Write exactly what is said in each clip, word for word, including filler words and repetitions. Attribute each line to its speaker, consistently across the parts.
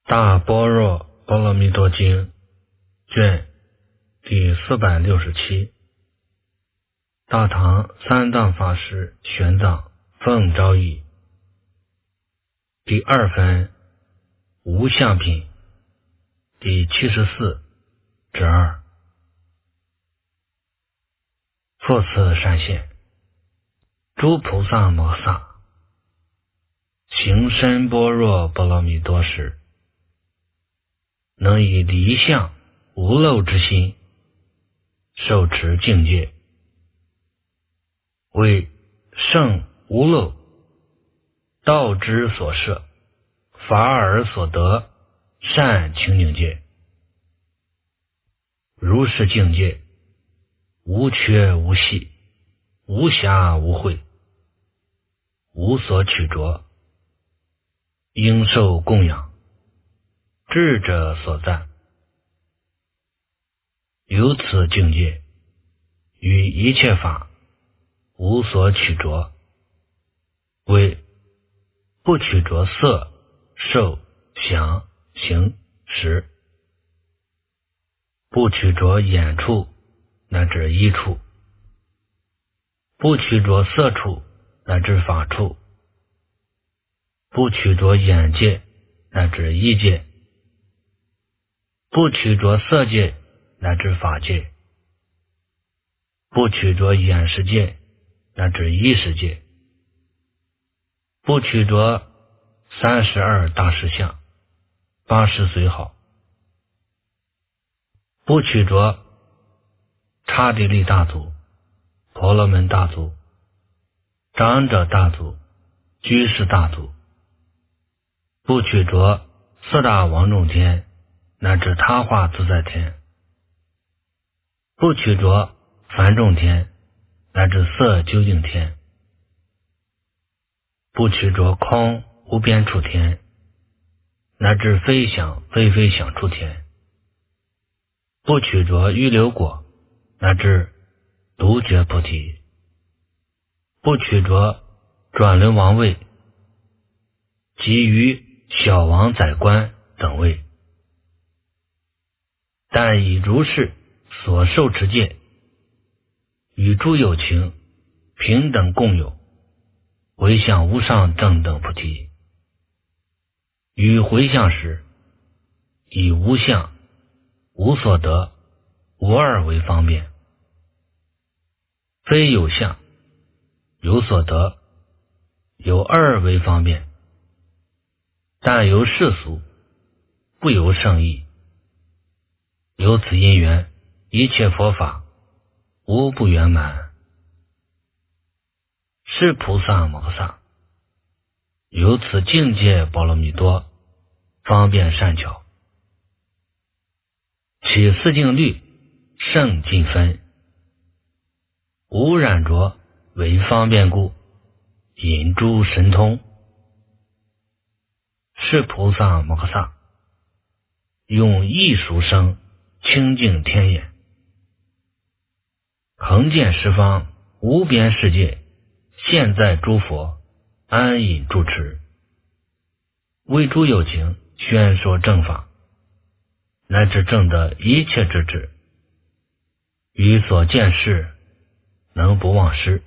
Speaker 1: 大般若波罗蜜多经卷第四百六十七，大唐三藏法师玄奘奉诏译，第二分无相品第七十四之二。复次善现，诸菩萨摩萨行深般若波罗蜜多时，能以离相无漏之心受持境界，为圣无漏道之所摄，法尔所得善清净界。如是境界，无缺无隙，无瑕无秽，无所取着，应受供养，智者所赞。由此境界，于一切法无所取着，为不取着色受想行识，不取着眼处乃至意处，不取着色处乃至法处，不取着眼界乃至意界，不取着色界乃至法界，不取着眼识界乃至意识界，不取着三十二大实相，八十随好，不取着刹帝利大祖、婆罗门大祖、长者大祖、居士大祖，不取着四大王众天乃至他化自在天，不取着梵众天乃至色究竟天，不取着空无边处天乃至非想非非想处天，不取着预流果乃至独觉菩提，不取着转轮王位及于小王宰官等位，但以如是所受持戒，与诸有情平等共有，回向无上正等菩提。于回向时，以无相、无所得、无二为方便，非有相、有所得、有二为方便，但由世俗，不由圣意。由此因缘，一切佛法无不圆满。是菩萨摩萨由此境界波罗蜜多，方便善巧，其四境律胜尽分，无染着为方便故，引诸神通。是菩萨摩萨用异熟声清净天眼，恒见十方无边世界，现在诸佛安隐住持，为诸有情宣说正法，乃至正得一切之智，于所见事能不忘失。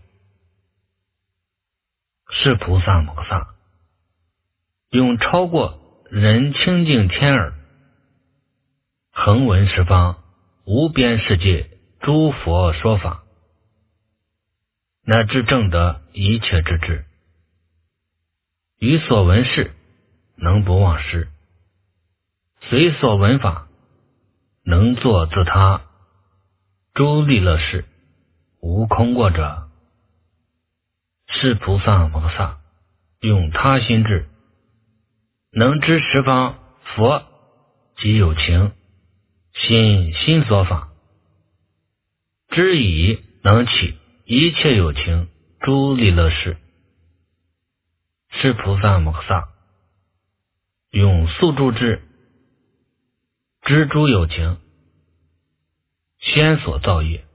Speaker 1: 是菩萨摩萨用超过人清净天耳，恒闻十方无边世界诸佛说法，乃至正得一切之智，于所闻事能不忘失，随所闻法能作自他，诸利乐事无空过者。是菩萨摩萨用他心智，能知十方佛及有情心心所法，知以能起一切有情诸利乐事。是菩萨摩萨用宿住智，知诸有情先所造业，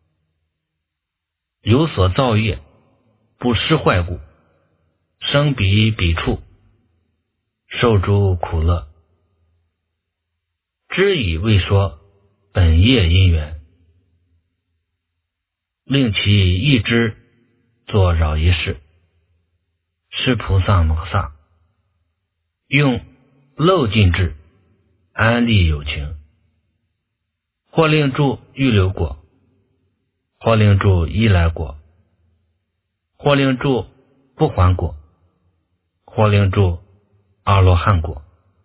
Speaker 1: 有所造业不失坏故，生彼彼处受诸苦乐， 知以为说本业因缘，令其意之作扰一事。是菩萨摩诃萨用漏尽智安利有情，或令住预流果，或令住依来果，或令住不还果，或令住阿罗汉果，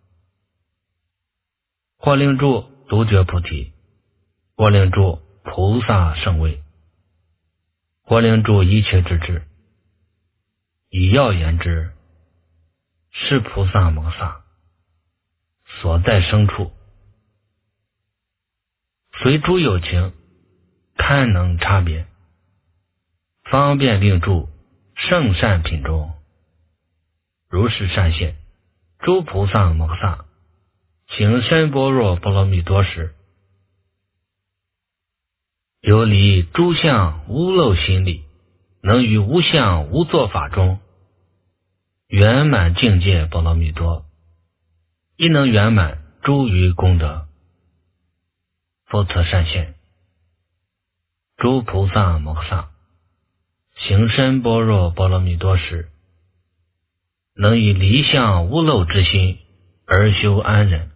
Speaker 1: 或令住独觉菩提，或令住菩萨圣位，或令住一切之智。以要言之，是菩萨摩诃萨所在生处，随诸有情堪能差别，方便令住圣善品中如是善现。诸菩萨摩诃萨行深般若波罗蜜多时，有离诸相无漏心理，能于无相无作法中圆满境界波罗蜜多，亦能圆满诸于功德，复此善现。诸菩萨摩诃萨行深般若波罗蜜多时，能以离相无漏之心而修安忍。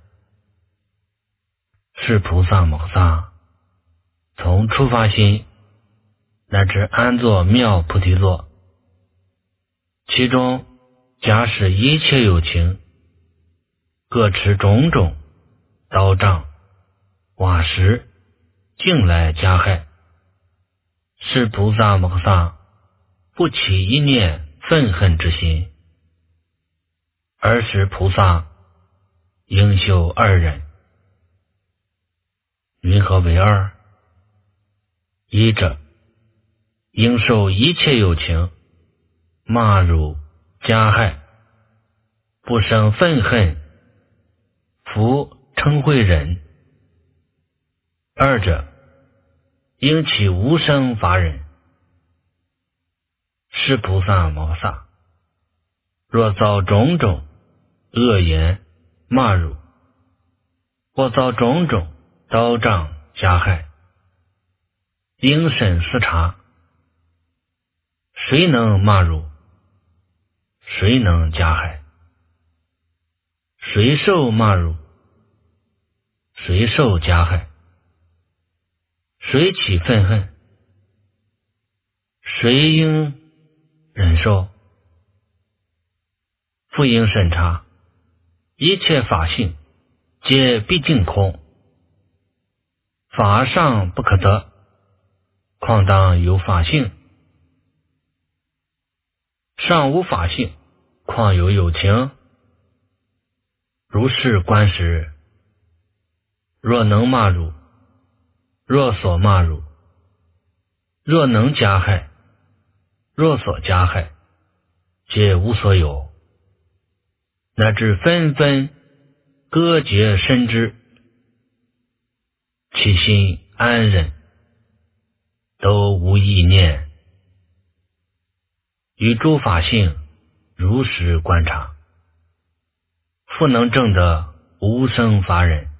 Speaker 1: 是菩萨摩诃萨从出发心乃至安坐妙菩提座，其中假使一切有情各持种种刀杖瓦石境来加害，是菩萨摩诃萨不起一念愤恨之心，而使菩萨应修二忍。云何为二？一者，应受一切有情骂辱加害，不生愤恨，弗称恚忍。二者，应起无生法忍。是菩萨摩诃萨若遭种种恶言骂辱，或遭种种刀杖加害，应审思察，谁能骂辱？谁能加害？谁受骂辱？谁受加害？谁起愤恨？谁应忍受？复应审查，一切法性皆毕竟空，法上不可得，况当有法性？上无法性，况有有情？如是观时，若能骂辱，若所骂辱，若能加害，若所加害，皆无所有，乃至纷纷割截身之，其心安忍，都无意念。与诸法性如实观察，复能证得无生法忍。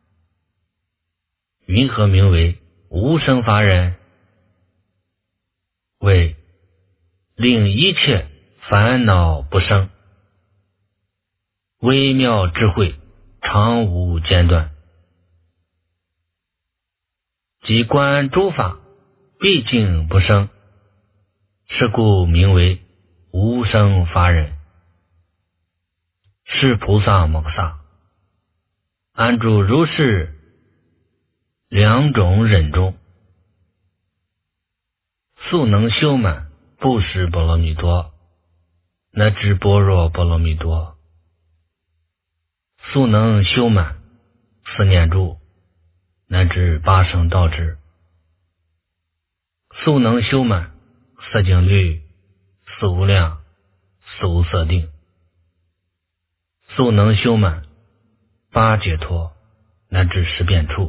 Speaker 1: 云何名为无生法忍？为令一切烦恼不生，微妙智慧常无间断，即观诸法毕竟不生，是故名为无生法忍。是菩萨摩诃萨安住如是两种忍中，速能修满布施波罗蜜多，乃至般若波罗蜜多，速能修满四念住，乃至八圣道智，速能修满色净律、四无量、四无色定，速能修满八解脱，乃至十变处，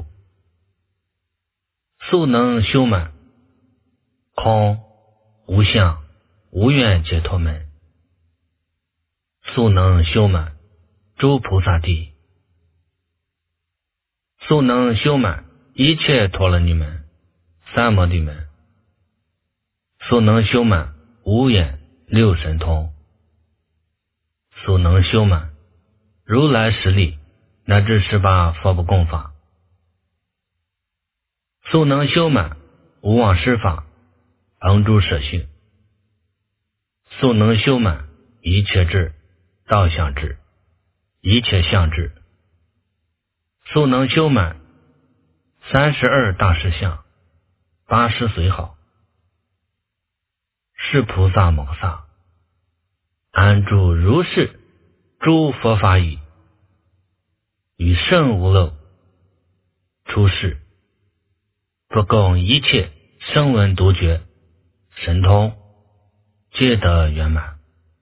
Speaker 1: 速能修满空、无相、无愿解脱门，速能修满诸菩萨地。 速能修满一切陀罗尼门、三摩地门，速能修满五眼六神通，速能修满如来实力乃至十八佛不共法，速能修满无妄施法恒诸舍性，速能修满一切智道相智一切相智，速能修满三十二大士相八十随好，是菩萨摩诃萨安住如是诸佛法已，与圣无漏出世，不共一切声闻独觉神通皆得圆满，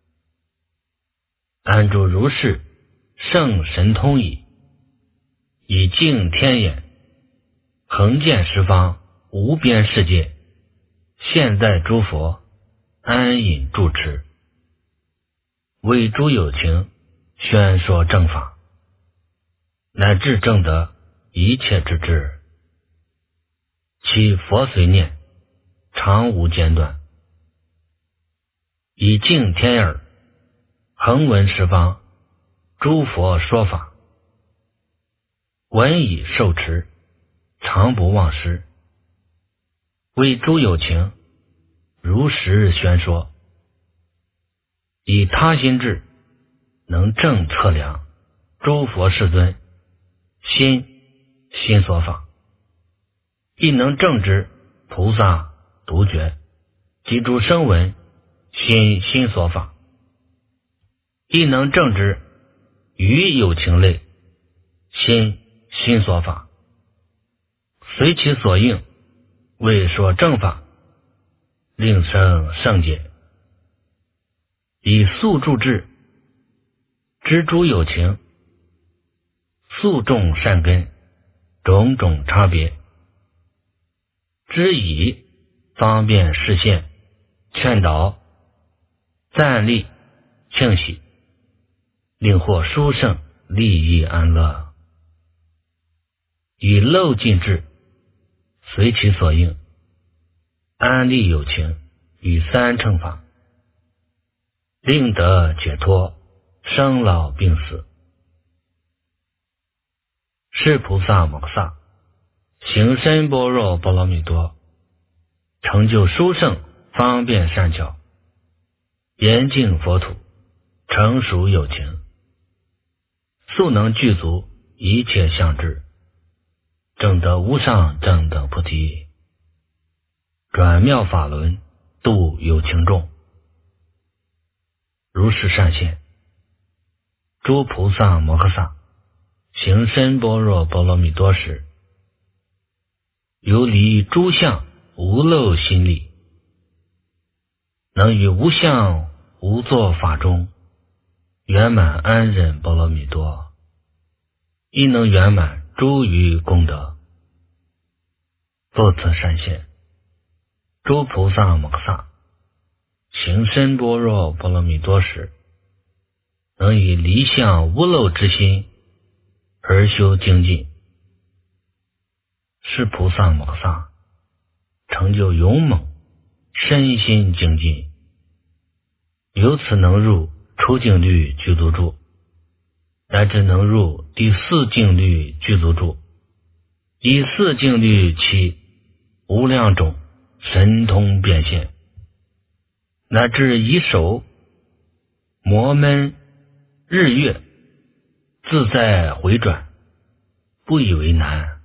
Speaker 1: 安住如是圣神通已，以净天眼横见十方无边世界，现在诸佛安隐住持，为诸有情宣说正法，乃至正得一切之智，其佛随念常无间断，以净天耳恒闻十方诸佛说法，闻已受持常不忘失，为诸有情如实宣说，以他心智能正测量诸佛世尊心心所法，亦能正知菩萨独觉及诸声闻心心所法，亦能正知于有情类心心所法，随其所应为说正法，令生圣解，以速住智知诸有情速种善根种种差别，知以方便示现劝导赞励庆喜，令获殊胜利益安乐，以漏尽智随其所应安利有情与三乘法，令得解脱生老病死。是菩萨摩诃萨行深般若波罗蜜多，成就殊胜方便善巧，严净佛土，成熟有情，速能具足一切相智，证得无上正等菩提，转妙法轮度有情众。如是善现，诸菩萨摩诃萨行深般若波罗蜜多时，由离诸相无漏心力，能于无相无作法中圆满安忍波罗蜜多，亦能圆满诸余功德。复次善现，诸菩萨摩诃萨行深般若波罗蜜多时，能以离相无漏之心而修精进。是菩萨摩诃萨成就勇猛身心精进，由此能入出净律具足住，乃至能入第四净律具足住，以四净律其无量种神通变现，乃至以手摩闷日月自在回转，不以为难，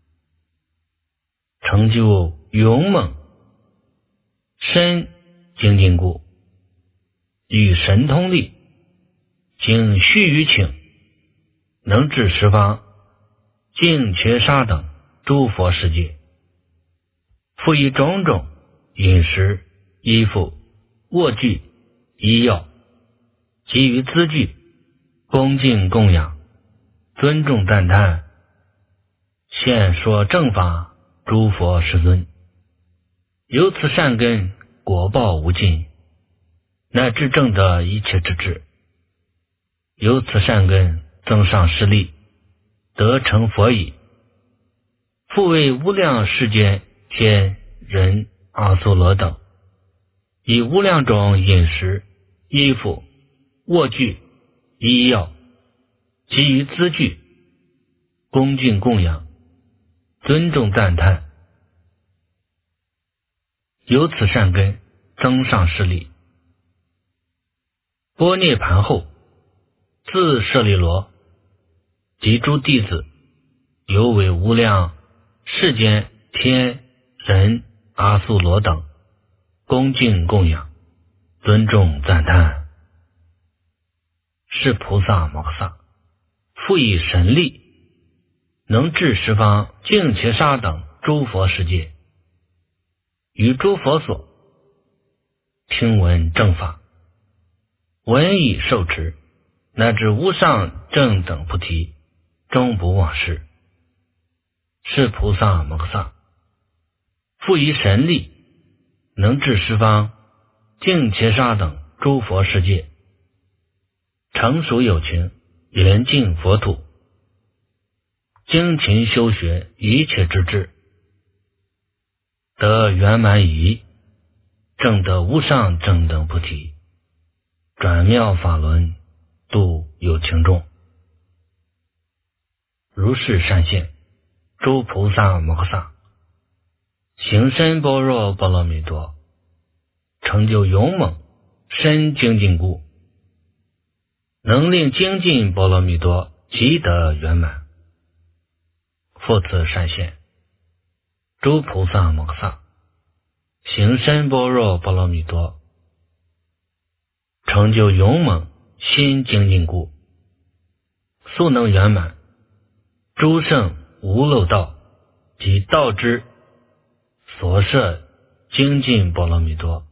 Speaker 1: 成就勇猛身精进故，与神通力经须臾请，能至十方净伽沙等诸佛世界，复以种种饮食衣服卧具医药及于资具恭敬供养尊重赞叹，现说正法诸佛世尊，由此善根果报无尽，乃至正得一切之智，由此善根增上势力，得成佛已， 复为无量世间天人阿修罗等，以无量种饮食、衣服、卧具、医药其余资具，恭敬供养，尊重赞叹，由此善根增上势力。般涅盘后，自舍利罗及诸弟子，犹为无量世间天人阿修罗等，恭敬供养，尊重赞叹。是菩萨摩诃萨复以神力，能治十方净伽沙等诸佛世界，于诸佛所听闻正法，闻已受持，乃至无上正等菩提，终不忘失。是菩萨摩诃萨复以神力，能治十方净伽沙等诸佛世界，成熟有情，严净佛土，精勤修学一切之智，得圆满仪，证得无上正等菩提，转妙法轮，度有情众。如是善现，诸菩萨摩诃萨行深般若波罗蜜多，成就勇猛深精进故，能令精进波罗蜜多即得圆满。复次善现，诸菩萨摩诃萨行深般若波罗蜜多，成就勇猛心精进故，速能圆满诸圣无漏道及道之所摄精进波罗蜜多，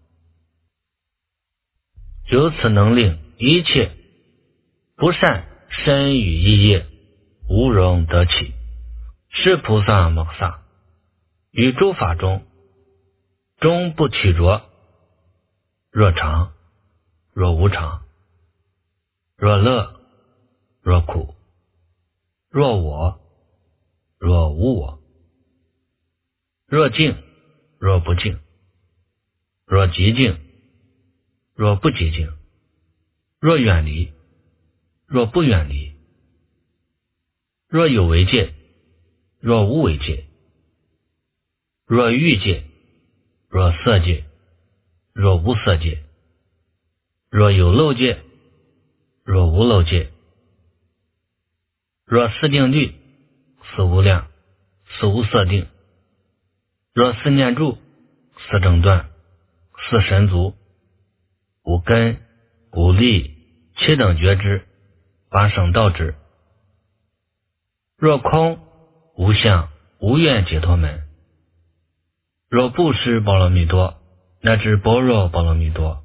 Speaker 1: 由此能令一切不善身语意业无容得起。是菩萨摩诃萨于诸法中，终不取着，若常若无常，若乐若苦，若我若无我，若净若不净，若极净若不极净，若远离若不远离，若有为界若无为界，若欲界若色界若无色界，若有漏界若无漏界，若四定律四无量四无色定，若四念住四正断四神足五根五力七等觉知八圣道智，若空无相无愿解脱门，若布施波罗蜜多乃至般若波罗蜜多，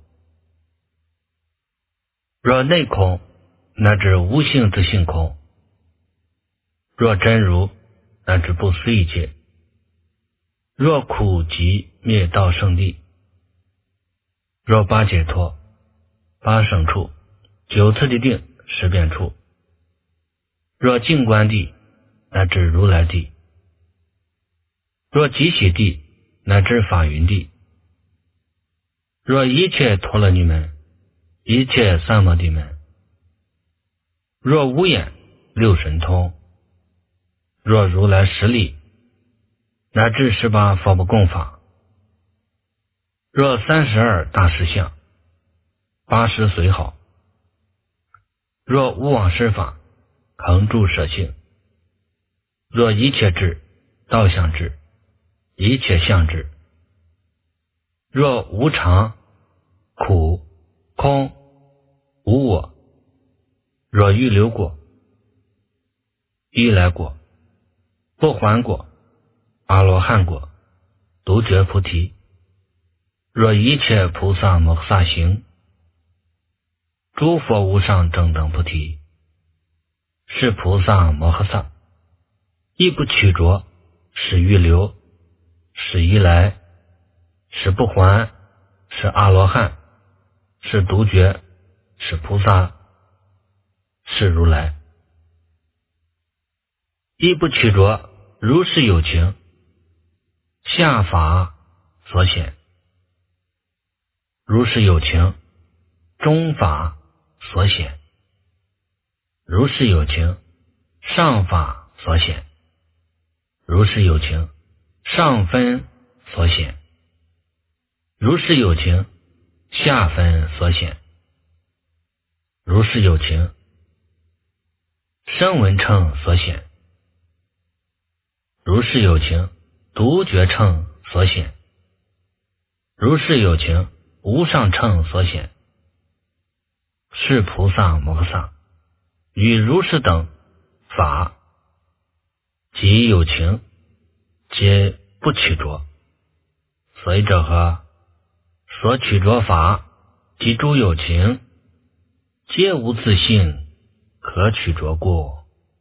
Speaker 1: 若内空乃至无性之性空，若真如乃至不思一切，若苦集灭道圣地，若八解脱八圣处九次第定十遍处，若净观地乃至如来地，若极喜地乃至法云地，若一切陀罗尼门一切三摩地门，若无眼六神通，若如来十力乃至十八佛不共法，若三十二大士相八十随好，若无往施法恒住舍性，若一切智道相智一切相智，若无常苦空无我，若欲流果欲来果不还果阿罗汉果独觉菩提，若一切菩萨摩诃萨行诸佛无上正等菩提。是菩萨摩诃萨亦不取着，是欲流是依来是不还是阿罗汉是独觉是菩萨是如来，亦不取着如是有情，下法所显；如是有情，中法所显；如是有情，上法所显；如是有情，上分所显；如是有情，下分所显；如是有情，声闻乘所显；如是有情，独觉乘所显；如是有情，无上乘所显。是菩萨摩诃萨与如是等法及有情，皆不取着。所以者何？所取着法及诸有情，皆无自性可取着故。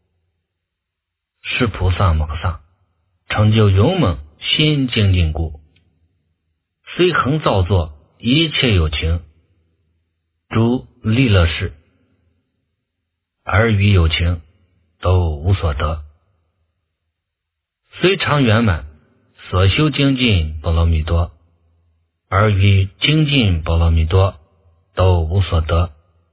Speaker 1: 是菩萨摩诃萨成就勇猛心精进故，虽恒造作一切有情，诸利乐事，而于有情都无所得。虽常圆满所修精进波罗蜜多，而于精进波罗蜜多都无所得。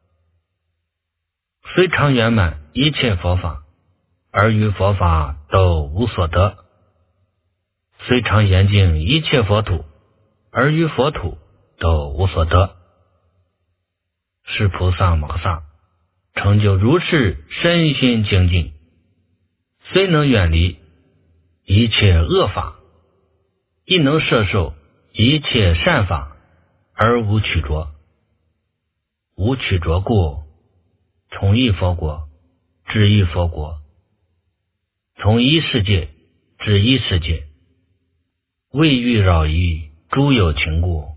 Speaker 1: 虽常圆满一切佛法，而于佛法都无所得。虽常严净一切佛土，而于佛土都无所得。是菩萨摩诃萨成就如是身心精进，虽能远离一切恶法，亦能摄受一切善法，而无取着。无取着故，从一佛国至一佛国，从一世界至一世界，未欲扰于诸有情故。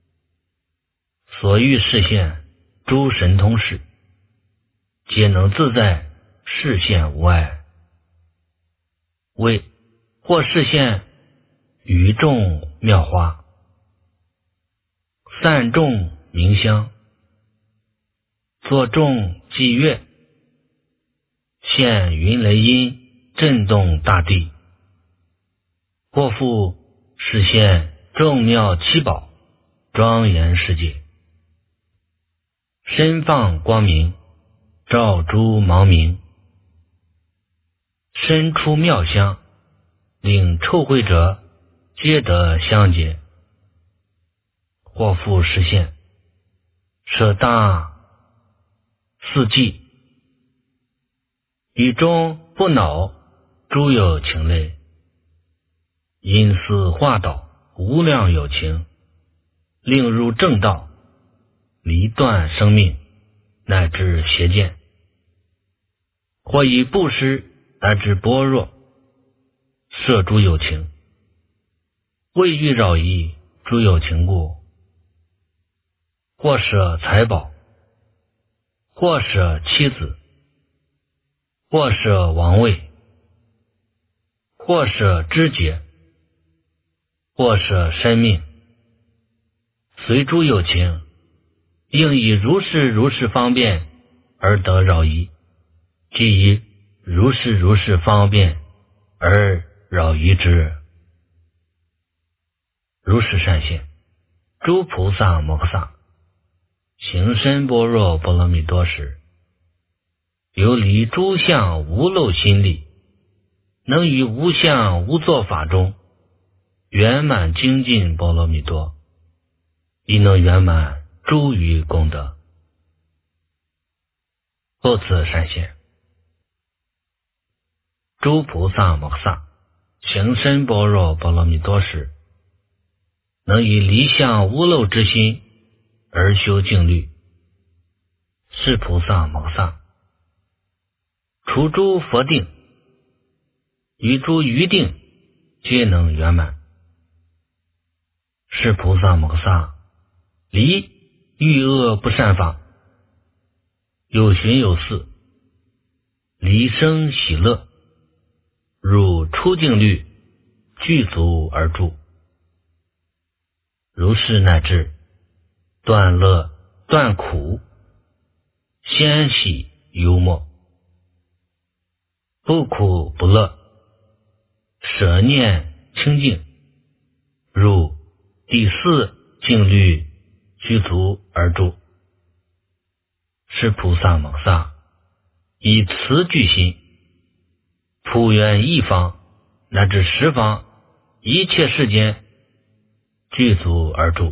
Speaker 1: 所欲示现诸神通事，皆能自在示现无碍。为或示现与众妙花，散众明香，作众伎乐，现云雷音，震动大地；或复示现众妙七宝，庄严世界，身放光明，照诸盲明；身出妙香，令臭秽者皆得香洁；或复示现舍大四季，与中不恼诸有情类，因思化导无量有情，令入正道，离断生命，乃至邪见；或以布施乃至般若，摄诸有情，未欲扰于诸有情故；或舍财宝，或舍妻子，或舍王位，或舍知觉，或舍生命，随诸有情，应以如是如是方便而得扰于，即以如是如是方便而扰于之。如是善现，诸菩萨摩诃萨行深般若波罗蜜多时，游离诸相无漏心力，能于无相无作法中圆满精进波罗蜜多，亦能圆满诸余功德。后此善现，诸菩萨摩诃萨行深般若波罗蜜多时，能以离相无漏之心而修净律。是菩萨摩诃萨除诸佛定，于诸余定皆能圆满。是菩萨摩诃萨离欲恶不善法，有寻有伺，离生喜乐，入出净律，具足而住。如是乃至断乐断苦，先喜幽默，不苦不乐， 舍念清净，入第四静虑具足而住。是菩萨摩萨以此具心，普愿一方乃至十方一切世间具足而住。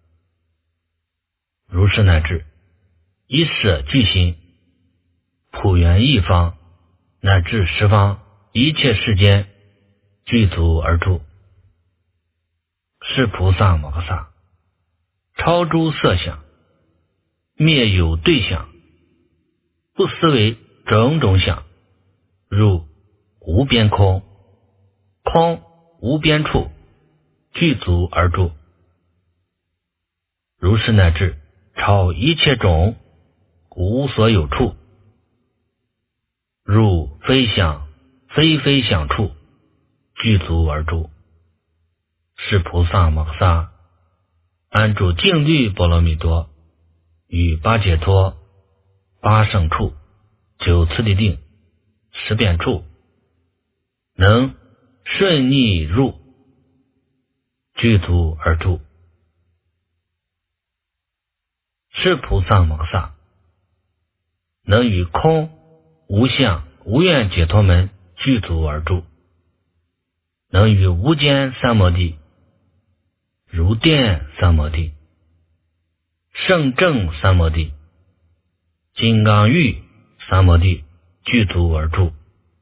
Speaker 1: 如是乃至以舍具心，普愿一方乃至十方一切世间具足而住。是菩萨摩诃萨超诸色相，灭有对象，不思维种种相，入无边空，空无边处，具足而住。如是乃至超一切种，无所有处，入非想非非想处，具足而住。是菩萨摩诃萨安住静虑波罗蜜多与八解脱八胜处九次第定十遍处，能顺逆入，具足而住。是菩萨摩诃萨能与空无相无愿解脱门具足而住，能与无间三摩地、如电三摩地、圣正三摩地、金刚玉三摩地具足而住。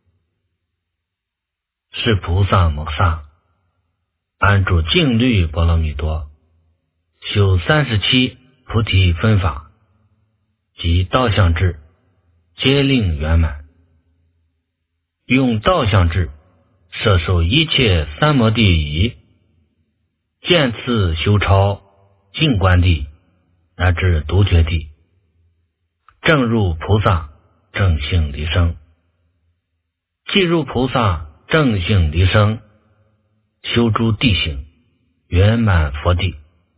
Speaker 1: 是菩萨摩诃萨安住静虑波罗蜜多，修三十七菩提分法及道相智，皆令圆满。用道相智摄受一切三摩地仪，见次修超净观地乃至独觉地，正入菩萨正性离生。即入菩萨正性离生，修诸地行，圆满佛地。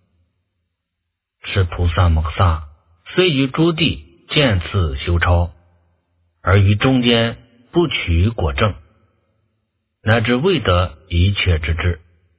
Speaker 1: 是菩萨摩诃萨虽于诸地见次修超，而于中间不取果证，乃至未得一切之智。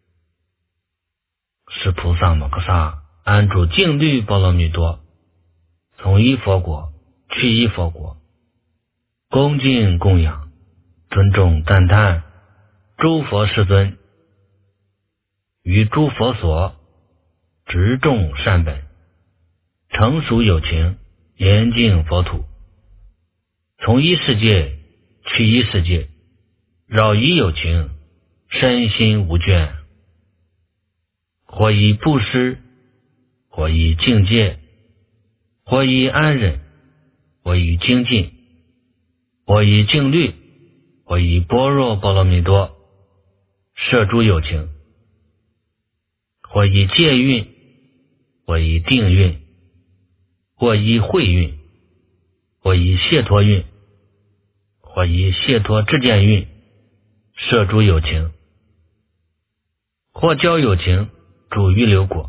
Speaker 1: 是菩萨摩诃萨安住静虑波罗蜜多，从一佛国去一佛国，恭敬供养尊重赞叹诸佛世尊，于诸佛所执众善本，成熟有情，严净佛土，从一世界去一世界，扰一有情，身心无倦，或以布施，或以境界，或以安忍，或以精进，或以静虑，或以般若波罗蜜多摄诸有情，或以戒运，或以定运，或以慧运，或以解脱运，或以解脱智见运摄诸有情，或教有情住预流果，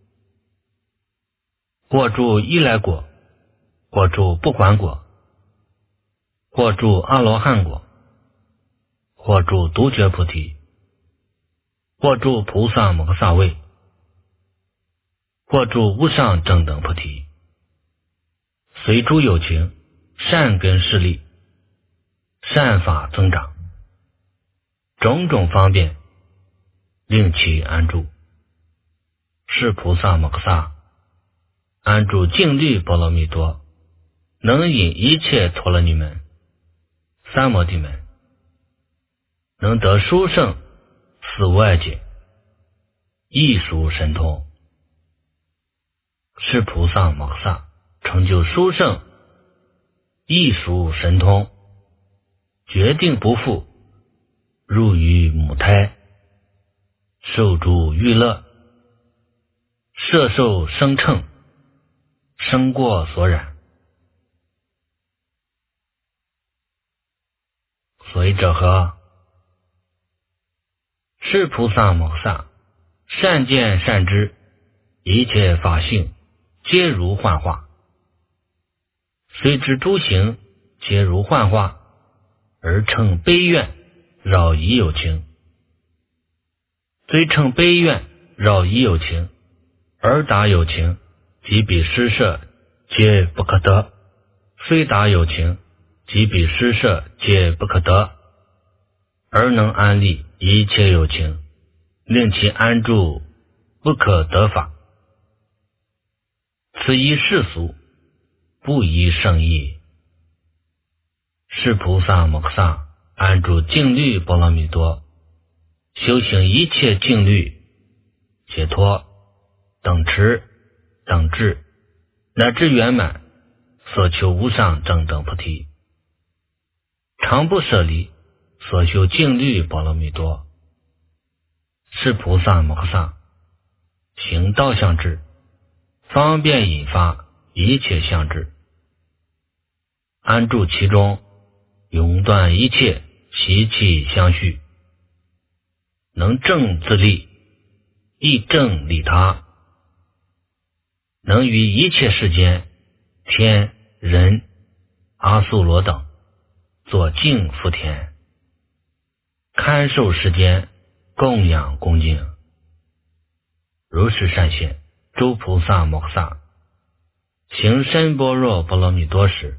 Speaker 1: 或住依来果，或住不还果，或住阿罗汉果，或住独觉菩提，或住菩萨摩诃萨位，或住无上正等菩提，随诸有情善根势力，善法增长，种种方便，令其安住。是菩萨摩诃萨安住静虑波罗蜜多，能引一切陀罗尼门、三摩地门，能得殊胜四无碍解，异熟神通。是菩萨摩诃萨成就殊胜异熟神通，决定不负，入于母胎，受诸欲乐，摄受生称，生过所染。所以者何？是菩萨摩诃萨善见善知，一切法性皆如幻化，虽知诸行皆如幻化，而称悲愿扰已有情， 虽称悲愿，饶益有情，而达有情，即彼施设皆不可得；虽达有情，即彼施设皆不可得，而能安立一切有情，令其安住不可得法。此一世俗，不宜圣意。是菩萨摩诃萨安住净律波罗蜜多，修行一切净律解脱等持等至乃至圆满，所求无上正等菩提，常不舍离所修净律波罗蜜多。是菩萨摩诃萨行道相智，方便引发一切相智，安住其中，永断一切习气相续，能正自利，亦正利他，能于一切世间天人阿宿罗等作净福田，堪受世间供养恭敬。如是善现诸菩萨摩诃萨行深般若波罗蜜多时，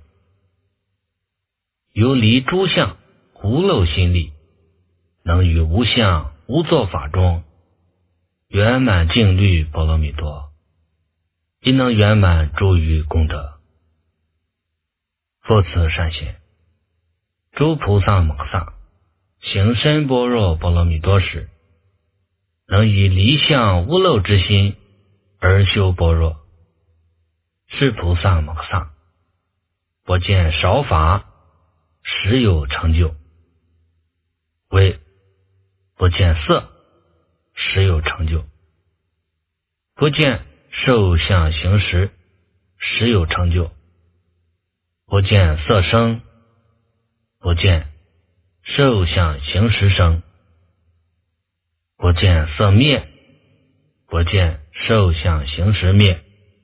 Speaker 1: 由离诸相无漏心力，能于无相无作法中圆满净律波罗蜜多，亦能圆满诸于功德。复此善现诸菩萨摩诃萨行深般若波罗蜜多时，能以离相无漏之心而修般若。是菩萨摩诃萨不见少法实有成就，为不见色实有成就，不见受相行识实有成就，不见色声，不见受相行识生，不见色灭，不见受相行识灭。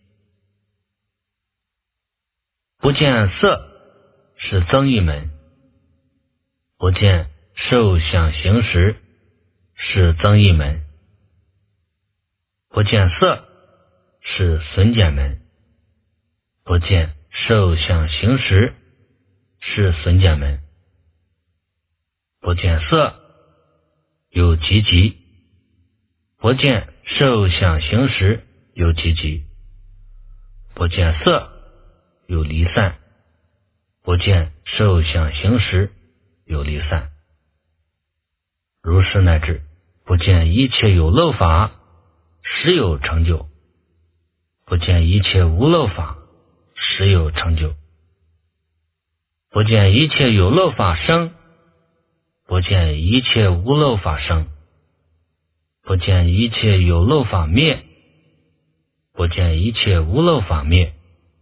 Speaker 1: 不见色是增益门，不见受想行识是增益门，不见色是损减门，不见受想行识是损减门。不见色有积极，不见受想行识有积极，不见色有离散，不见受想行识有离散。如是乃至不见一切有漏法实有成就，不见一切无漏法实有成就，不见一切有漏法生，不见一切无漏法生，不见一切有漏法灭，不见一切无漏法灭。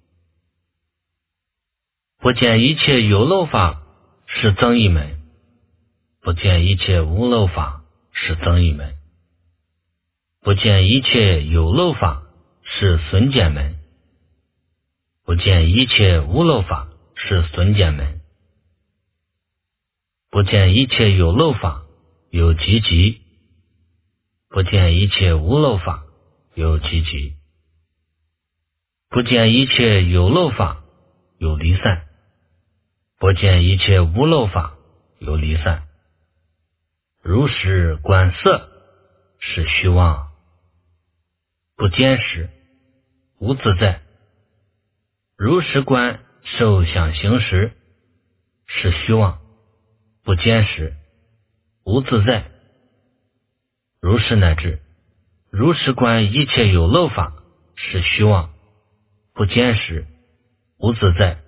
Speaker 1: 不见一切有漏法是增益门，不见一切无漏法是增益门，不见一切有漏法是损减门，不见一切无漏法是损减门，不见一切有漏法有积极，不见一切无漏法有积极，不见一切有漏法有离散，不见一切无漏法有离散。如是观色是虚妄，不坚实，无自在。如是观受想行识是虚妄，不坚实，无自在。如是乃至如是观一切有漏法是虚妄，不坚实，无自在。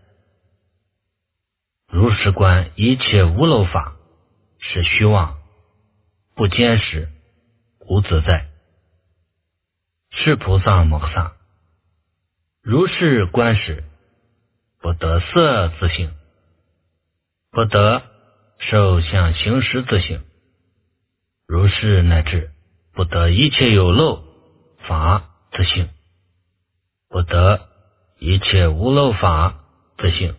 Speaker 1: 如是观一切无漏法是虚妄，不坚实，无自在。是菩萨摩诃萨如是观时，不得色自性，不得受想行识自性。如是乃至不得一切有漏法自性，不得一切无漏法自性。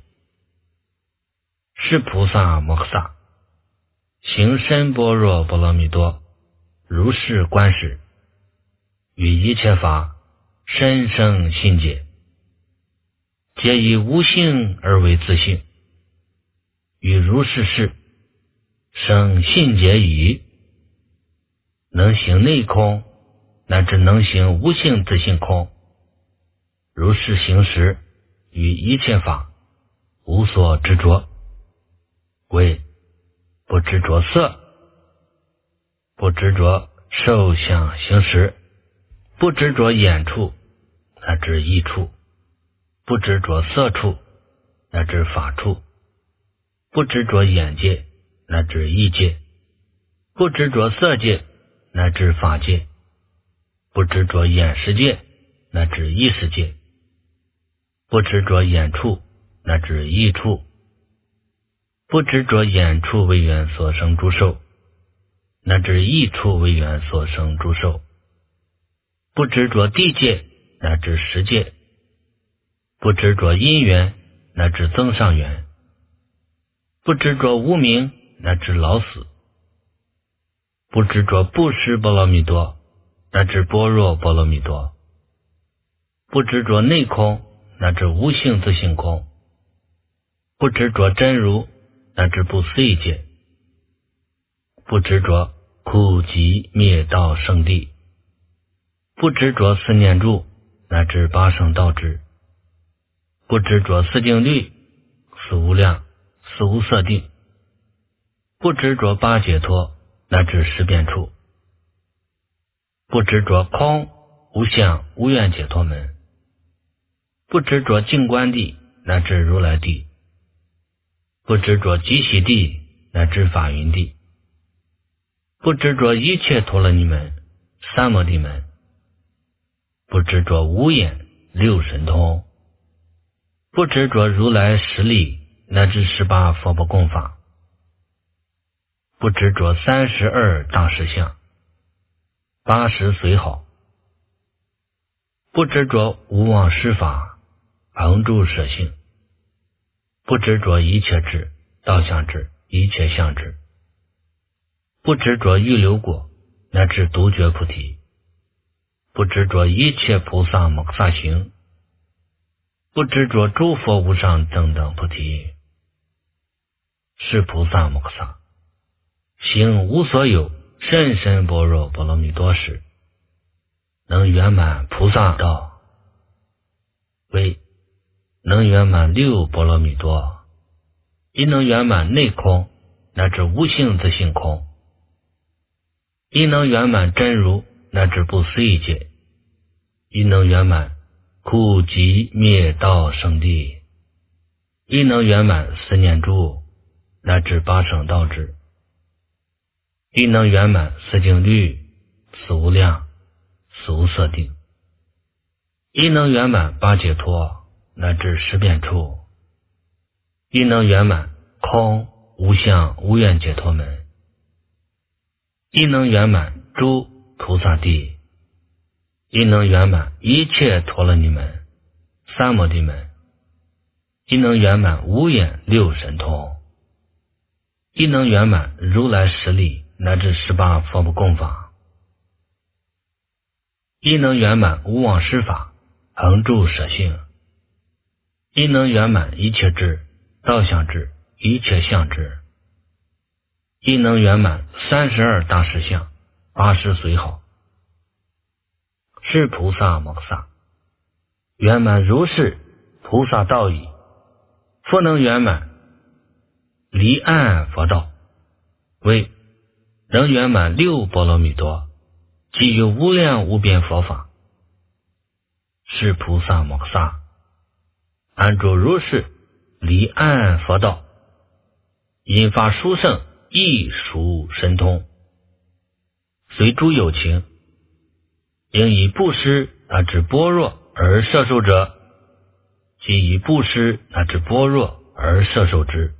Speaker 1: 是菩萨摩诃萨行深般若波罗蜜多， 如是观时，于一切法深生信解，皆以无性而为自性。于如是事生信解已，能行内空，乃至能行无性自性空。如是行时，于一切法无所执着，为不执着色，不执着受想行识，不执着眼处乃至意处，不执着色处乃至法处，不执着眼界乃至意界，不执着色界乃至法界，不执着眼识界乃至意识界，不执着眼处乃至意处，不执着眼处为缘所生诸受，乃至意处为缘所生诸受，不执着地界乃至识界，不执着因缘乃至增上缘，不执着无明乃至老死，不执着布施波罗蜜多乃至般若波罗蜜多，不执着内空乃至无性自性空，不执着真如乃至不思议界，不执着苦集灭道圣地，不执着四念住乃至八圣道智，不执着四定律、四无量、四无色定，不执着八解脱乃至十变处，不执着空、无相、无愿解脱门，不执着净观地乃至如来地，不执着极喜地乃至法云地，不执着一切陀罗尼门、三摩地门，不执着无眼、六神通，不执着如来十力乃至十八佛不共法，不执着三十二大实相、八十随好，不执着无妄施法、恒住舍性，不执着一切智、道相智、一切相智，不执着预流果乃至独觉菩提，不执着一切菩萨摩诃萨行，不执着诸佛无上正等菩提，是菩萨摩诃萨行无所有甚深般若波罗蜜多时，能圆满菩萨道，为能圆满六波罗蜜多，亦能圆满内空乃至无性自性空，亦能圆满真如乃至不思议界，亦能圆满苦集灭道圣地，亦能圆满四念住乃至八圣道智，亦能圆满四定律、四无量、四无色定，亦能圆满八解脱乃至十变处，亦能圆满空、无相、无愿解脱门，亦能圆满诸菩萨地，亦能圆满一切陀罗尼门、三摩地门，亦能圆满无眼六神通，亦能圆满如来十力乃至十八佛不共法，亦能圆满无妄施法、恒住舍性，亦能圆满一切智、道相智、一切相智，亦能圆满三十二大实相、八十随好，是菩萨摩诃萨圆满如是菩萨道矣。复能圆满离岸佛道，为能圆满六波罗蜜多，即有无量无边佛法，是菩萨摩诃萨安住如是离岸佛道，引发殊胜异熟神通，随诸有情，应以布施乃至般若而摄受者，即以布施乃至般若而摄受之；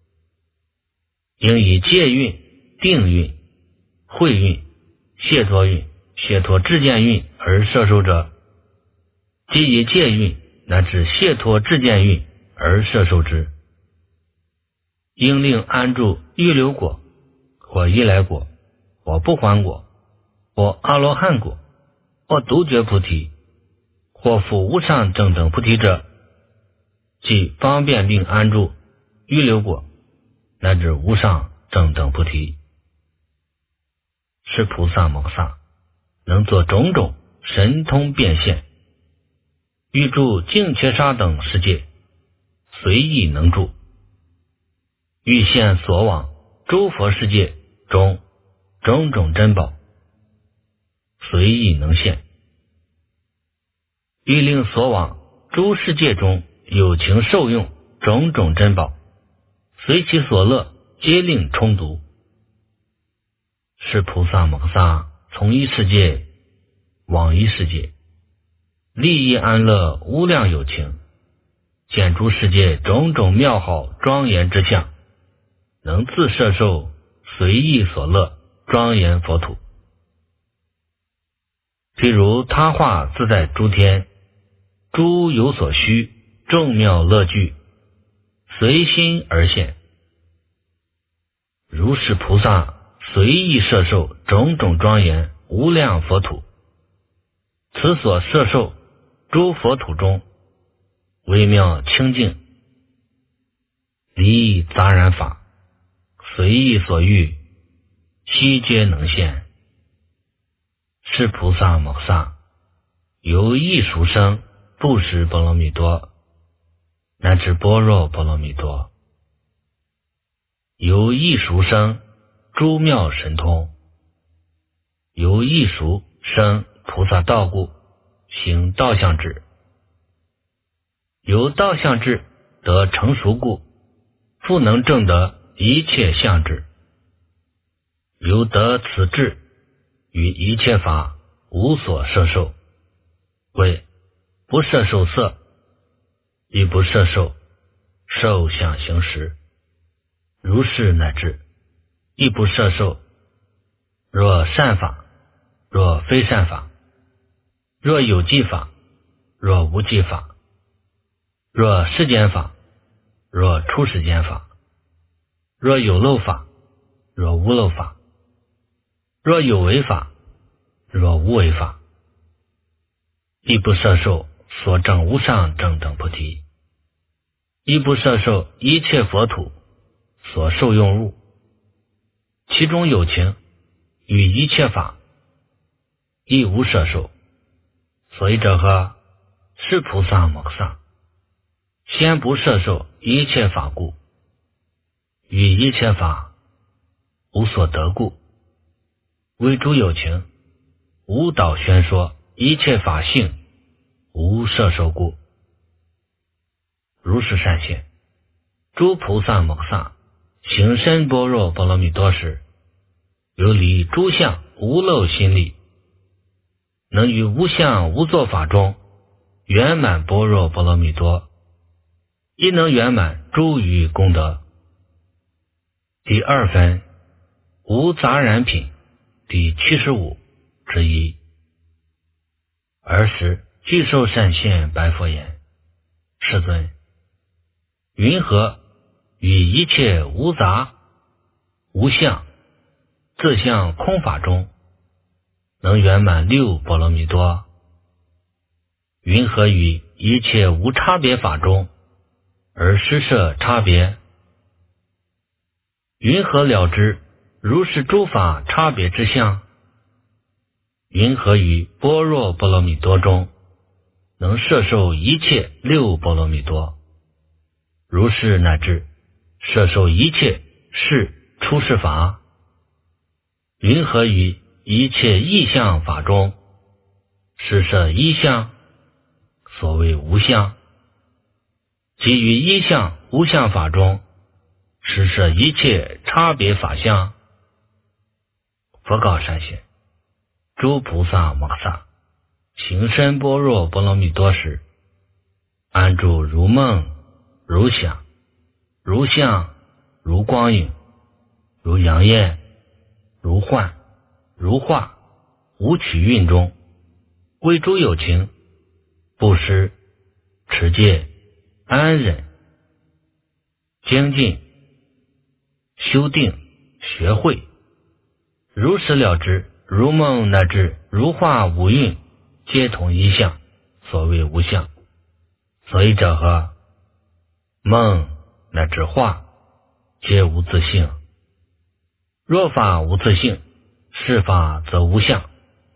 Speaker 1: 应以戒运、定运、慧运、解脱运、解脱智见运而摄受者，即以戒运乃至解脱智见运而摄受之；应令安住预流果或依来果或不还果或阿罗汉果，或独觉菩提，或复无上正等菩提者，即方便并安住预流果，乃至无上正等菩提。是菩萨摩诃萨能做种种神通变现，欲住净切沙等世界，随意能住；欲现所往诸佛世界中种种珍宝，随意能现；欲令所往诸世界中有情受用种种珍宝，随其所乐，皆令充足。是菩萨摩诃萨从一世界往一世界，利益安乐无量有情，见诸世界种种妙好庄严之相，能自摄受随意所乐庄严佛土。譬如他化自在诸天，诸有所需众妙乐具，随心而现。如是菩萨随意摄受种种庄严无量佛土，此所摄受诸佛土中微妙清净，离杂染法，随意所欲，悉皆能现。是菩萨摩诃萨由一熟生布施波罗蜜多，乃至般若波罗蜜多，由一熟生诸妙神通，由一熟生菩萨道故，行道相智，由道相智得成熟故，复能证得一切相智，由得此智，于一切法无所摄受，为不摄受色，亦不摄受受想行识，如是乃至亦不摄受若善法，若非善法，若有记法，若无记法，若世间法，若出世间法，若有漏法，若无漏法，若有为法，若无为法，亦不摄受所证无上正等菩提，亦不摄受一切佛土所受用物，其中有情与一切法亦无摄受。所以者何？是菩萨摩诃萨先不摄受一切法故，与一切法无所得故，为诸有情无导宣说一切法性无摄受故。如是善现，诸菩萨摩诃萨行深般若波罗蜜多时，有离诸相无漏心力，能于无相无作法中圆满般若波罗蜜多，亦能圆满诸余功德。第二分无杂染品第七十五之一。尔时具受善现白佛言：世尊，云何于一切无杂无相自相空法中能圆满六波罗蜜多？云何于一切无差别法中而施设差别？云何了知如是诸法差别之相？云何于般若波罗蜜多中能摄受一切六波罗蜜多？如是乃至摄受一切是出世法？云何于一切异相法中施设一相？所谓无相。即于一相无相法中施设一切差别法相。佛告善现：诸菩萨摩诃萨行深般若波罗蜜多时，安住如梦如想如相如光影如阳焰如幻如化无取运中，为诸有情布施持戒安忍精进修定学会，如实了知如梦乃至如化五蕴，皆同一相，所谓无相。所以者何？梦乃至化，皆无自性。若法无自性，是法则无相。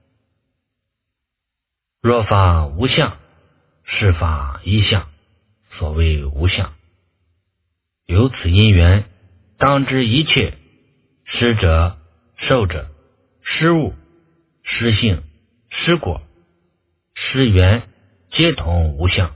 Speaker 1: 若法无相，是法一相，所谓无相。由此因缘，当知一切施者、受者、施物、施性、施果、施缘，皆同无相。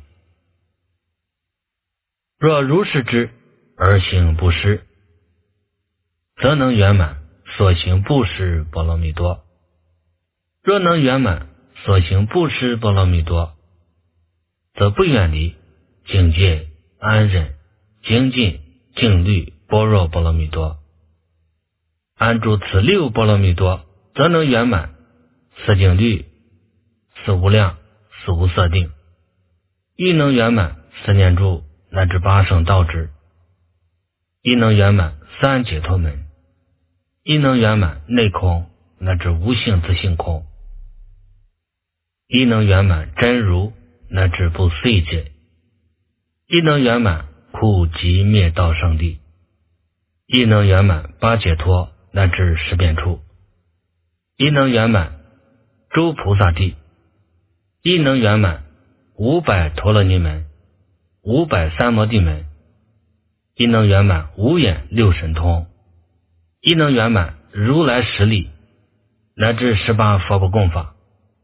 Speaker 1: 若如是知而行不施，则能圆满所行不施波罗蜜多。若能圆满所行不施波罗蜜多，则不远离境界安忍精进静虑般若波罗蜜多。安住此六波罗蜜多，则能圆满四静虑、四无量、四无色定，亦能圆满四念住乃至八圣道智，亦能圆满三解脱门，亦能圆满内空乃至无性自性空，亦能圆满真如乃至不碎解，亦能圆满苦集灭道圣地，亦能圆满八解脱乃至十遍处，亦能圆满诸菩萨地，亦能圆满五百陀罗尼门、五百三摩地门，亦能圆满五眼六神通，亦能圆满如来十力乃至十八佛不共法，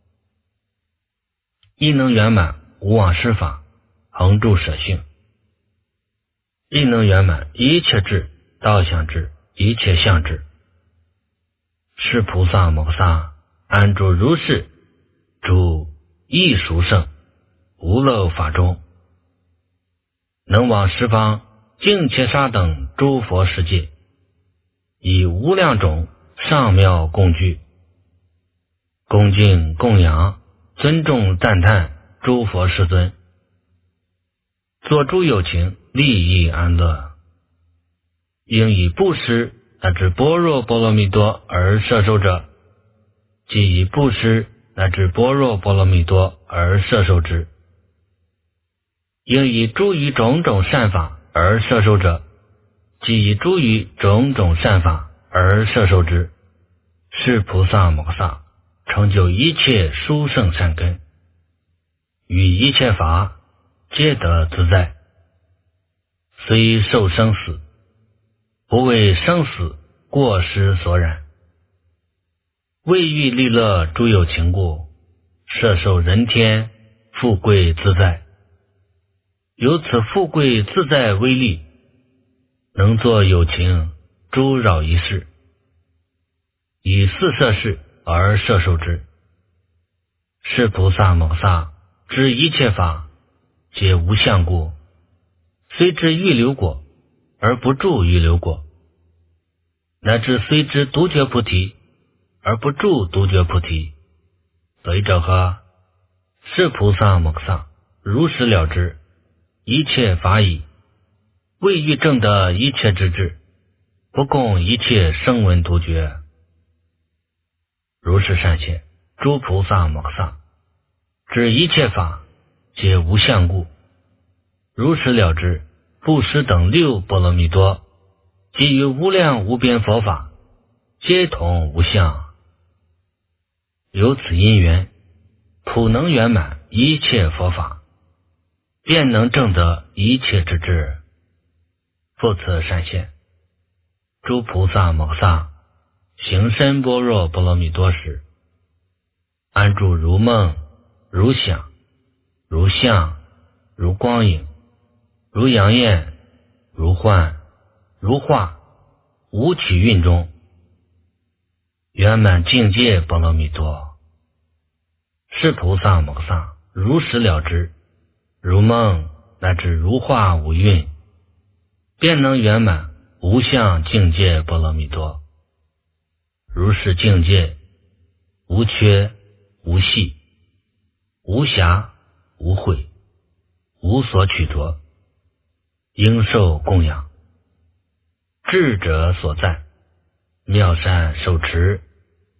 Speaker 1: 亦能圆满无妄施法、恒住舍性，亦能圆满一切智、道相智、一切相智。是菩萨摩诃萨安住如是诸异殊胜无漏法中，能往十方净切沙等诸佛世界，以无量种上妙供具，恭敬供养尊重赞叹诸佛世尊，作诸有情利益安乐，应以布施乃至般若波罗蜜多而摄受者，即以布施乃至般若波罗蜜多而摄受之；应以诸于种种善法而摄受者，即以诸于种种善法而摄受之。是菩萨摩诃萨成就一切殊胜善根，于一切法皆得自在，虽受生死，不为生死过失所染，为欲利乐诸有情故，摄受人天富贵自在。由此富贵自在威力，能作有情诸扰一事，以四摄事而摄受之。是菩萨摩诃萨知一切法皆无相故，虽知欲流果而不住欲流果，乃至虽知独觉菩提而不住独觉菩提。所以者何？是菩萨摩诃萨如实了知一切法已，为欲证得一切之智，不共一切声闻独觉。如是善现，诸菩萨摩诃萨知一切法皆无相故，如实了知布施等六波罗蜜多，及于无量无边佛法，皆同无相。由此因缘，普能圆满一切佛法，便能证得一切之智。复次善现，诸菩萨摩诃萨行深般若波罗蜜多时，安住如梦、如想、如相、如光影、如阳焰、如幻、如化，无起运中，圆满境界波罗蜜多。是菩萨摩诃萨如实了知如梦乃至如化无蕴，便能圆满无相境界波罗蜜多。如是境界，无缺无隙，无瑕无秽，无所取着，应受供养，智者所赞，妙善受持，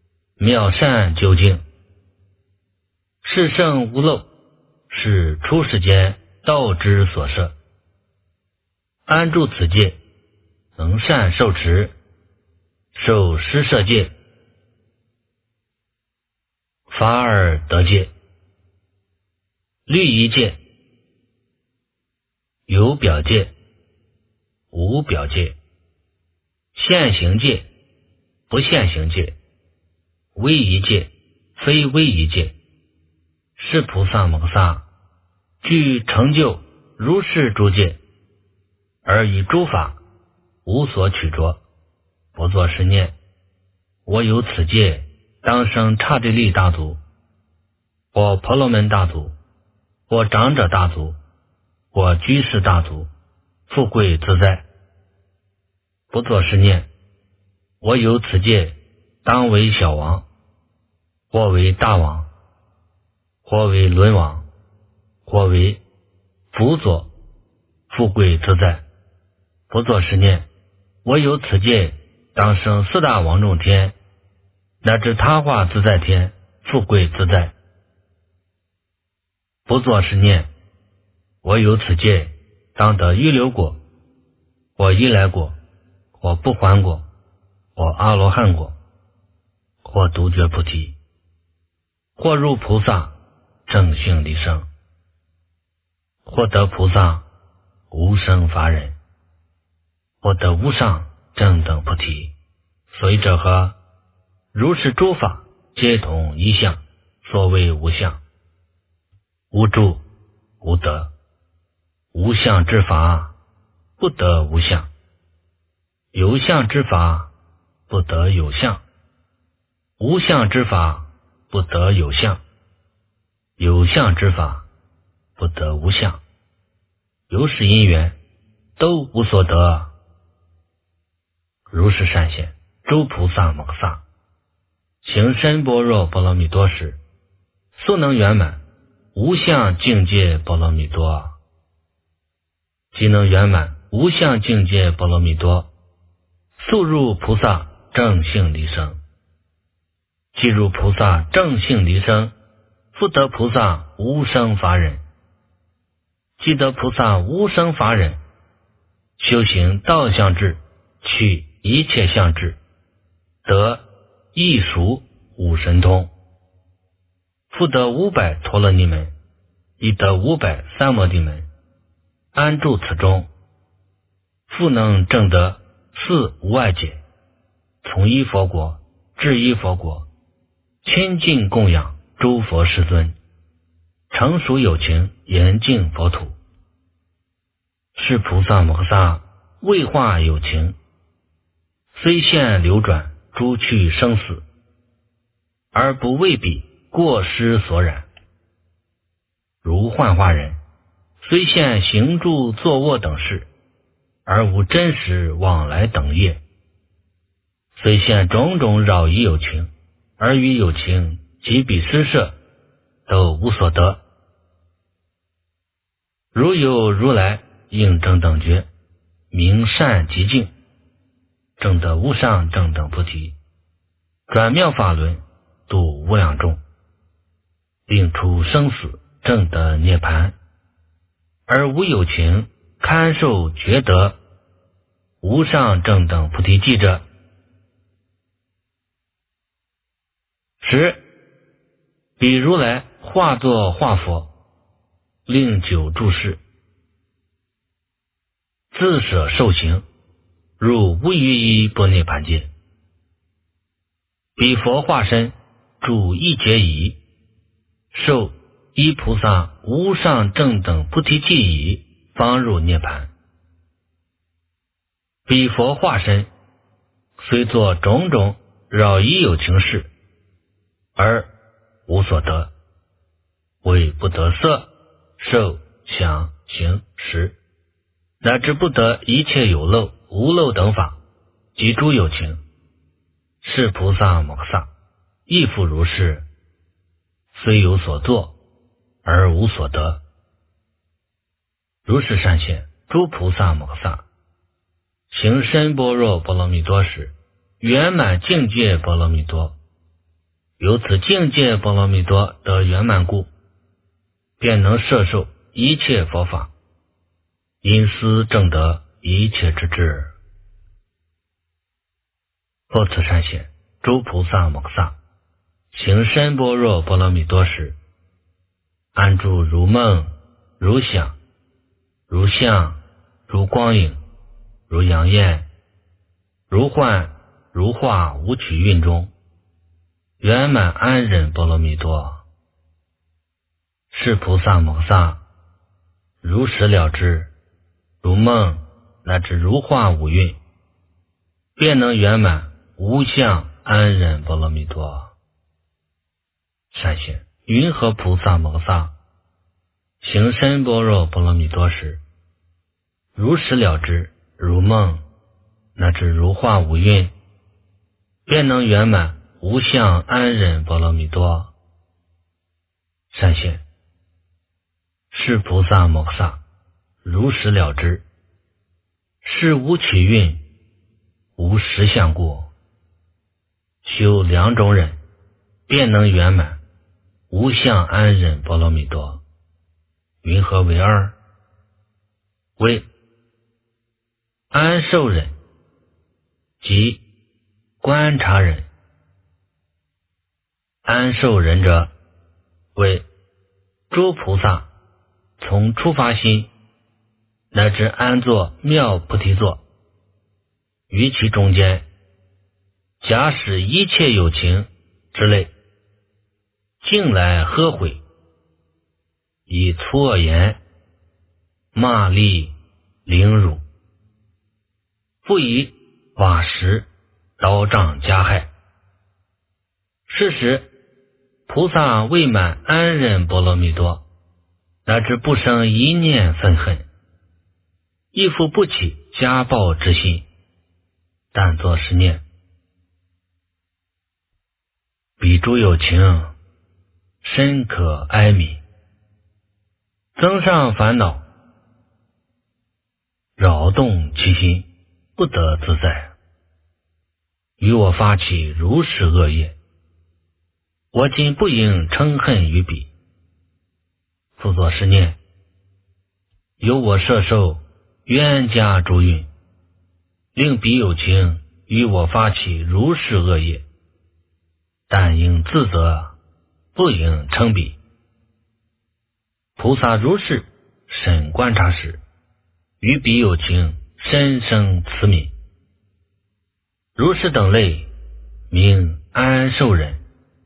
Speaker 1: 妙善究竟，是圣无漏，是出世间道之所设。安住此界，能善受持，受施设界，法尔得界，律仪界，有表界，无表界，现行界，不现行界，威仪界，非威仪界，是菩萨摩诃萨具成就如是诸界，而以诸法无所取着，不作是念：我有此界，当生刹帝利大族，或婆罗门大族，或长者大族，或居士大族，富贵自在。不作是念：我有此界，当为小王，或为大王，或为轮王，或为辅佐，富贵自在。不作是念：我有此界，当生四大王众天，乃至他化自在天，富贵自在。不作是念：我有此界，当得预流果，或依来果，或不还果，或阿罗汉果，或独觉菩提，或入菩萨正性离生，或得菩萨无生法忍，或得无上正等菩提。所以者何？如是诸法皆同一相，所谓无相。无住无得，无相之法不得无相，有相之法不得有相，无相之法不得有相，有相之法不得无相。有始因缘都无所得。如是善显，诸菩萨摩诃萨行深般若波罗蜜多时，速能圆满无相境界波罗蜜多。即能圆满无相境界波罗蜜多，速入菩萨正性离生。即入菩萨正性离生，复得菩萨无生法忍。即得菩萨无生法忍，修行道相智，去一切相智，得异熟五神通，复得五百陀罗尼门，亦得五百三摩地门，安住此中，复能证得四无碍解，从一佛国至一佛国，亲近供养诸佛世尊，成熟有情，严净佛土。是菩萨摩诃萨为化有情，虽现流转诸趣生死，而不为彼过失所染。如幻化人，虽现行住坐卧等事，而无真实往来等业，虽现种种扰疑有情，而与有情及彼施设都无所得。如有如来应正等觉，明善极净，证得无上正等菩提，转妙法轮，度无量众，令出生死，证得涅槃，而无有情堪受觉得无上正等菩提记者。十，彼如来化作化佛，令久住世，自舍受行，入无余一般涅盘界。彼佛化身住一劫已，受依菩萨无上正等菩提记已，方入涅盘。彼佛化身虽作种种扰疑有情事，而无所得，为不得色受想行识，乃至不得一切有漏无漏等法及诸有情。是菩萨摩诃萨亦复如是，虽有所作而无所得。如是善现，诸菩萨摩诃萨行深般若波罗蜜多时，圆满境界波罗蜜多， 由此境界波罗蜜多得圆满故，便能摄受一切佛法，因思证得一切之智。复次善显，诸菩萨摩诃萨行深般若波罗蜜多时，安住如梦如想如相如光影如阳焰如幻如化无取蕴中，圆满安忍波罗蜜多。是菩萨摩诃萨如实了知，如梦乃至如化五蕴，便能圆满无相安忍波罗蜜多。善显，云何菩萨摩诃萨行深般若波罗蜜多时，如实了知，如梦乃至如化五蕴，便能圆满无相安忍波罗蜜多。善显，是菩萨摩诃萨如实了知，是无取蕴无实相故，修两种忍，便能圆满无相安忍波罗蜜多。云何为二？为安受忍即观察忍。安受忍者，为诸菩萨从初发心乃至安坐妙菩提座，于其中间假使一切有情之类竟来呵毁，以粗恶言骂詈凌辱，不以瓦石刀杖加害，是时菩萨未满安忍波罗蜜多，乃至不生一念愤恨，亦复不起家暴之心，但作是念：彼诸有情深可哀悯，增上烦恼，扰动其心，不得自在，与我发起如是恶业，我今不应嗔恨于彼。复作是念：由我摄受冤家诸蕴，令彼有情与我发起如是恶业，但应自责，不应称彼。菩萨如是审观察时，与彼有情深生慈悯。如是等类名安受忍。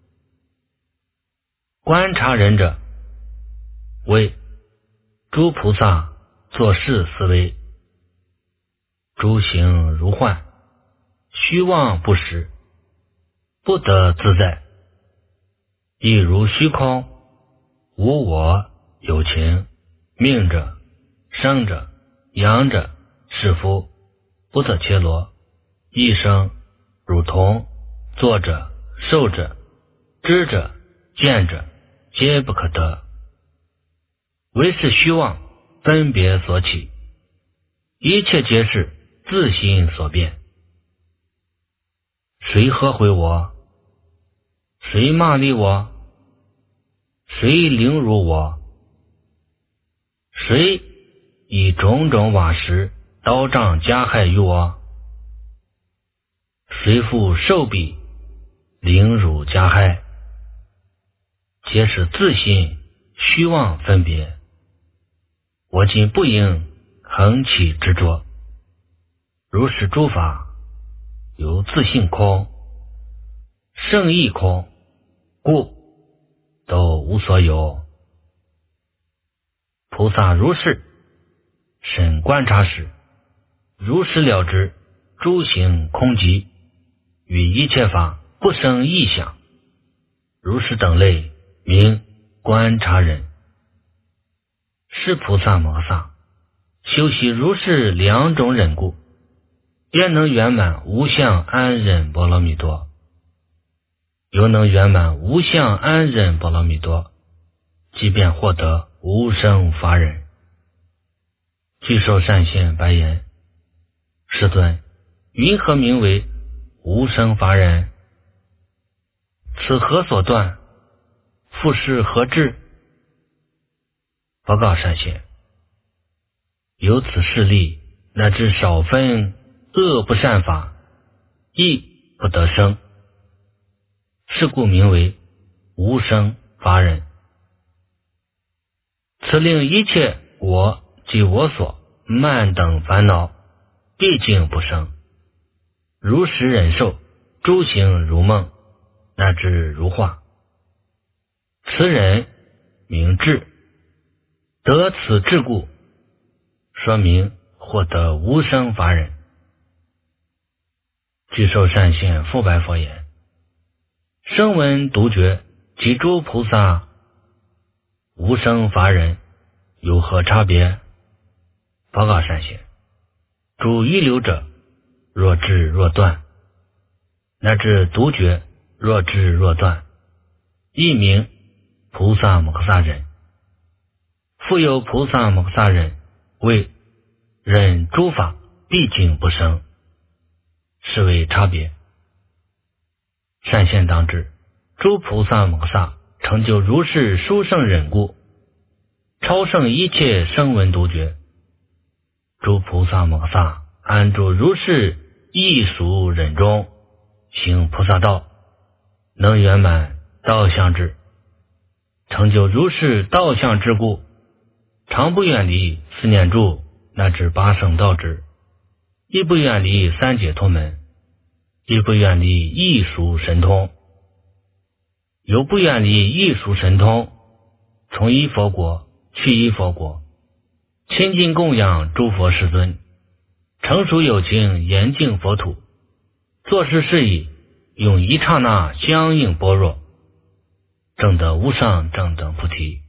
Speaker 1: 观察忍者，为诸菩萨作事思维，诸行如幻，虚妄不实，不得自在，亦如虚空，无我有情，命者生者阳者是夫不得切罗，一生如同作者受者知者见者皆不可得，唯是虚妄分别所起，一切皆是自心所变。谁呵毁我？谁骂詈我？谁凌辱我？谁以种种瓦石刀杖加害于我？谁复受彼凌辱加害？皆是自心虚妄分别，我今不应恒起执着。如是诸法由自性空，圣义空，故都无所有。菩萨如是审观察时，如实了知诸行空寂，与一切法不生异想。如是等类名观察忍。是菩萨摩诃萨修习如是两种忍故，便能圆满无相安忍波罗蜜多。又能圆满无相安忍波罗蜜多，即便获得无生法忍。具受善现白言：世尊，云何名为无生法忍？ 此何所断？复是何至？报告善贤，由此事例，乃至少分恶不善法，亦不得生，是故名为无生法忍。此令一切我及我所慢等烦恼毕竟不生，如实忍受，诸行如梦，乃至如化。此人名智，得此智故，说明获得无生法忍。具受善现复白佛言：声闻独觉及诸菩萨无生法忍有何差别？报告善现，诸一流者若智若断，乃至独觉若智若断，亦名菩萨摩诃萨忍。复有菩萨摩诃萨忍为忍诸法毕竟不生，是为差别。善现当知，诸菩萨摩诃萨成就如是殊胜忍故，超胜一切声闻独觉。诸菩萨摩诃萨安住如是异俗忍中，行菩萨道，能圆满道相智，成就如是道相之故，常不远离四念住乃至八圣道智，亦不远离三解脱门，亦不远离异俗神通。有不远离异俗神通，从一佛国去一佛国，亲近供养诸佛世尊，成熟有情严净佛土，做事事宜用一刹那相应般若，证得无上正等菩提。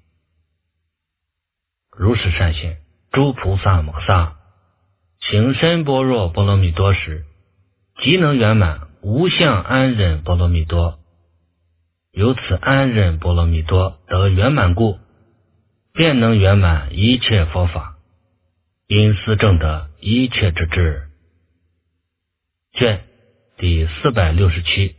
Speaker 1: 如是善现，诸菩萨摩诃萨行深般若波罗蜜多时，即能圆满无相安忍波罗蜜多。由此安忍波罗蜜多得圆满故，便能圆满一切佛法，因思证得一切之智。卷第四百六十七。